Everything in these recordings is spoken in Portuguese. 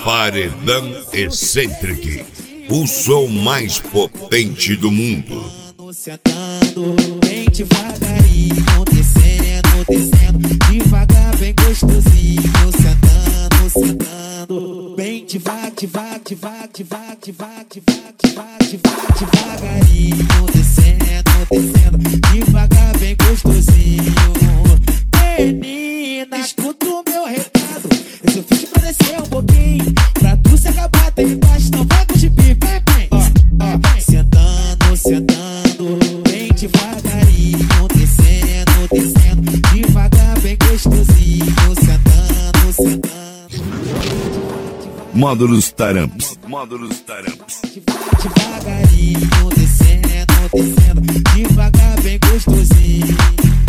Paredão Eccentric, o som mais potente do mundo. Sentando bem devagarinho, descendo, descendo, devagar, bem gostosinho. Sentando, sentando, bem devagar, devagar, devagar, devagar, devagar, devagar, devagar, devagarinho, descendo, descendo, devagar, bem gostosinho. Menina, escuta o meu recado, eu só fiz pra descer um pouquinho, pra tu se acabar até embaixo, não vai com gibi, vem, vem. Sentando, sentando, bem devagarinho, descendo, descendo, devagar, bem gostosinho. Sentando, sentando, Módulos Taramps. Módulos Taramps. devagarinho, descendo, descendo, devagar, bem gostosinho.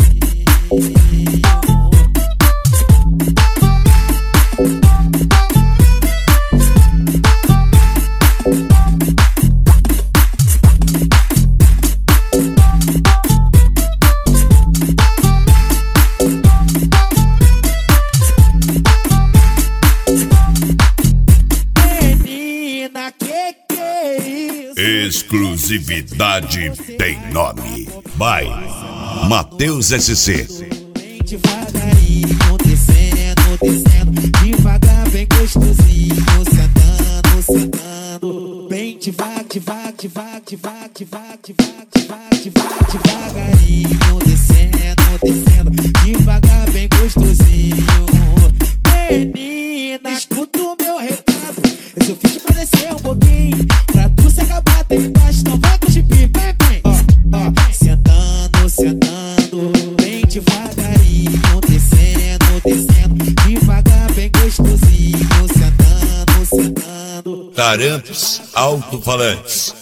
Exclusividade tem nome. By Matheus SC. Bem devagarinho, descendo, descendo, devagar, bem gostosinho. Sentando, sentando, bem devagar, devagar, devagar, devagar, devagar, devagar, devagar, devagarinho, descendo, descendo, devagar, bem gostosinho. Menina, escuta o meu recado, eu só fiz pra descer um pouquinho, pra tu se acabar até embaixo, não vai com gibi, vem, vem. Sentando, sentando, bem devagarinho, descendo, descendo, devagar, bem gostosinho. Sentando, sentando, Taramps Alto-Falantes.